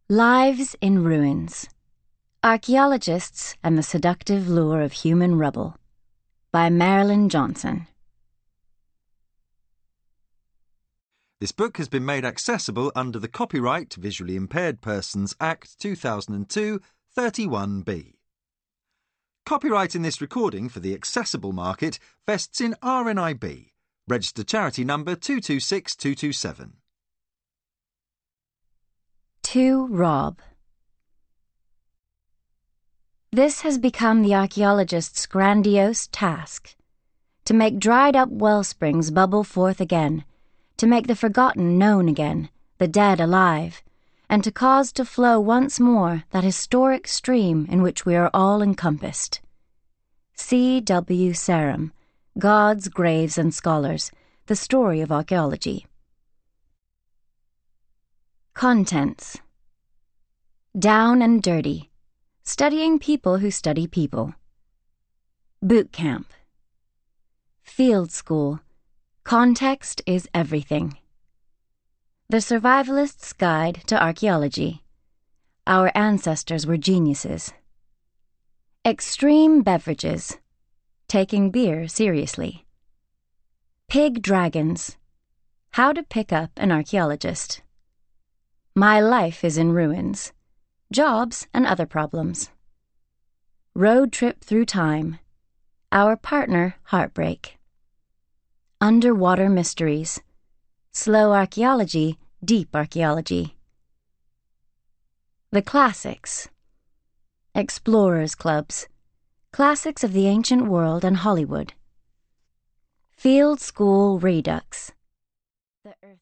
Lives in Ruins. Archaeologists and the Seductive Lure of Human Rubble by Marilyn Johnson. This book has been made accessible under the Copyright Visually Impaired Persons Act 2002, 31B. Copyright in this recording for the accessible market vests in RNIB, registered charity number 226227. To Rob. This has become the archaeologist's grandiose task, to make dried-up well springs bubble forth again, to make the forgotten known again, the dead alive, and to cause to flow once more that historic stream in which we are all encompassed. C. W. Sarum, Gods, Graves, and Scholars, The Story of Archaeology. Contents. Down and Dirty, Studying People Who Study People. Boot Camp. Field School, Context is Everything. The Survivalist's Guide to Archaeology. Our Ancestors Were Geniuses. Extreme Beverages, Taking Beer Seriously. Pig Dragons, How to Pick Up an Archaeologist. My Life is in Ruins, Jobs and Other Problems. Road Trip Through Time, Our Partner Heartbreak. Underwater Mysteries, Slow Archaeology, Deep Archaeology. The Classics, Explorers Clubs, Classics of the Ancient World and Hollywood. Field School Redux, The Earth